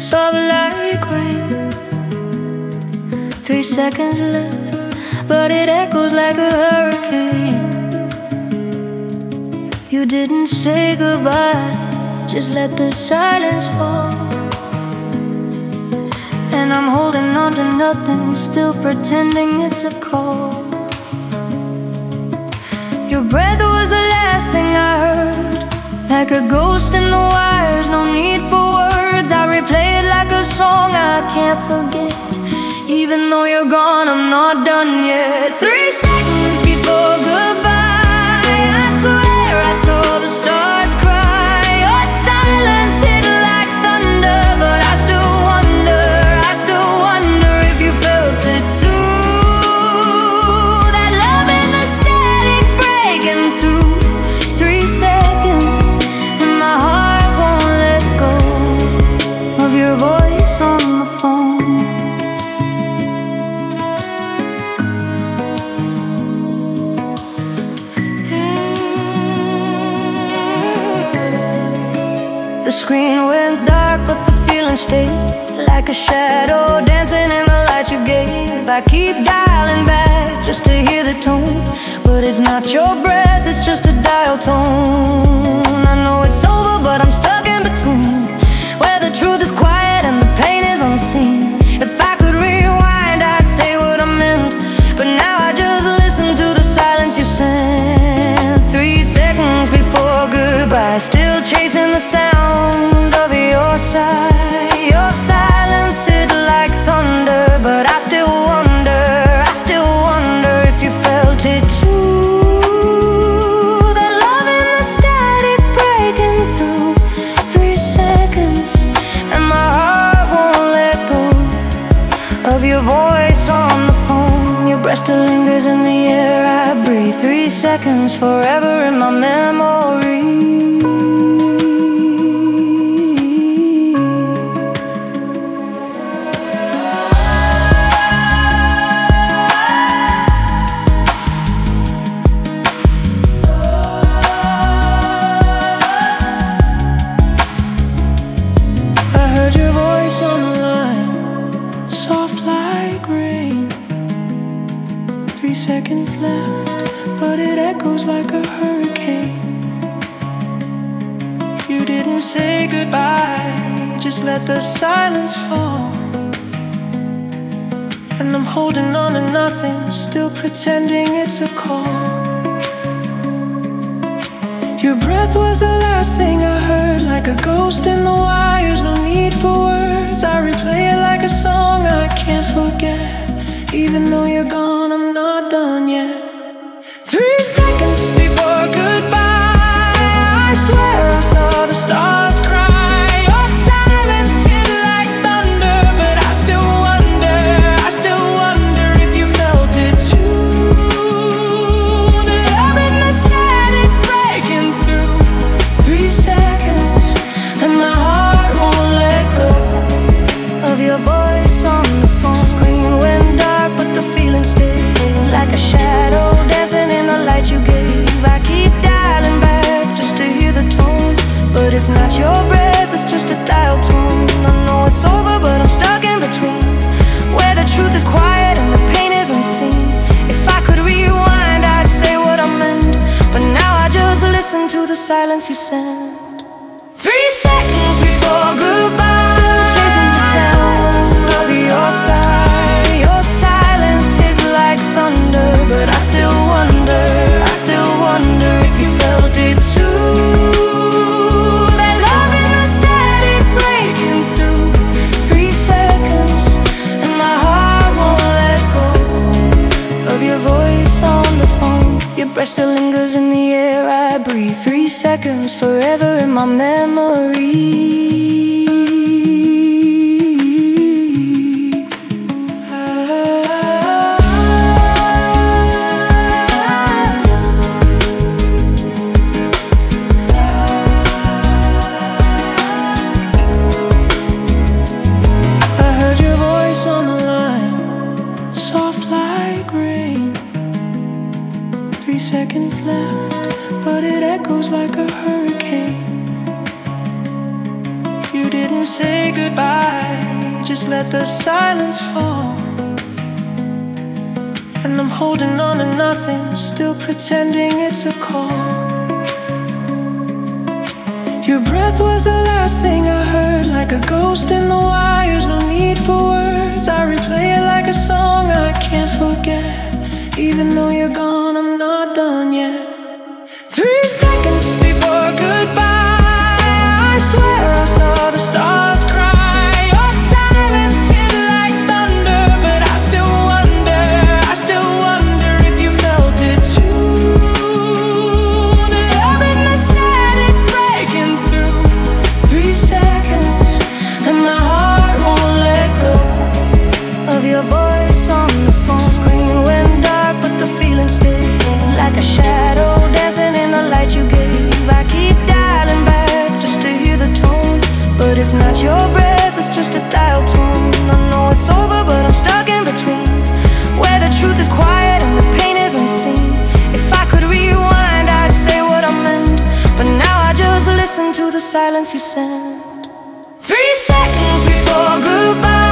soft like rain. 3 seconds left, but it echoes like a hurricane. You didn't say goodbye, just let the silence fall. And I'm holding on to nothing, still pretending it's a call. Your breath was the last thing I heard, like a ghost in the wires, no need for words. I replay it like a song I can't forget. Even though you're gone, I'm not done yet. 3 seconds before goodbye, I swear I saw the stars cry. Your silence hit like thunder, but I still wonder if you felt it too. That love in the static breaking through. 3 seconds, and my heart won't let go of your voice on the phone. The screen went dark, but the feeling stayed, like a shadow dancing in the light you gave. I keep dialing back just to hear the tone, but it's not your breath, it's just a dial tone. I know it's over, but I'm stuck in between, where the truth is quiet and the pain is unseen. If I could rewind, I'd say what I meant, but now I just listen to the silence you sent. 3 seconds before goodbye, still chasing the sound of your sigh. Your silence hit like thunder, but I still wonder if you felt it too. That love in the static breaking through. 3 seconds, and my heart won't let go of your voice on the phone. Your breath still lingers in the air I breathe. 3 seconds, forever in my memory. Seconds left, but it echoes like a hurricane. You didn't say goodbye, just let the silence fall. And I'm holding on to nothing, still pretending it's a call. Your breath was the last thing I heard, like a ghost in the wires, no need for words. I replay it like a song I can't forget. Even though you're gone, I'm not done yet. 3 seconds before goodbye, I swear I saw the stars cry. Your silence hit like thunder, but I still wonder if you felt it too. The love in the static breaking through. 3 seconds, and my heart won't let go of your voice on the phone. Screen went dark, but the feeling stayed, like a shadow dancing in the light you gave. I keep dialing back just to hear the tone, but it's not your breath, it's just a dial tone. I know it's over, but I'm stuck in between, where the truth is quiet and the pain is unseen. If I could rewind, I'd say what I meant, but now I just listen to the silence you sent. 3 seconds before goodbye, still chasing the sound of your sigh. Your silence hit like thunder, but I still wonder if you felt it too. That love in the static breaking through. 3 seconds, and my heart won't let go of your voice on the phone. Your breath still lingers in the air I breathe. 3 seconds, forever in my memory. Seconds left, but it echoes like a hurricane. You didn't say goodbye, just let the silence fall. And I'm holding on to nothing, still pretending it's a call. Your breath was the last thing I heard, like a ghost in the wires, no need for words. I replay it like a song I can't forget. Even though you're gone, I'm not done yet. 3 seconds before goodbye, I swear I saw the stars cry. Your silence hit like thunder, but I still wonder if you felt it too. The love and the static breaking through. 3 seconds, and my heart won't let go of your voice on the phone. Screen went dark, but the feeling stayed, like a shadow dancing in the light you gave. I keep dialing back just to hear the tone, but it's not your breath, it's just a dial tone. I know it's over, but I'm stuck in between, where the truth is quiet and the pain is unseen. If I could rewind, I'd say what I meant, but now I just listen to the silence you sent. 3 seconds before goodbye,